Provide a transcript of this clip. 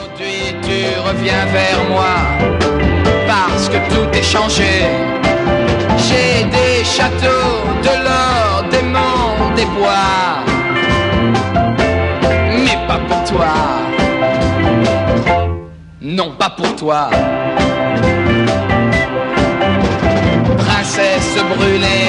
Aujourd'hui tu reviens vers moi parce que tout est changé. J'ai des châteaux, de l'or, des monts, des bois, mais pas pour toi. Non, pas pour toi. Princesse brûlée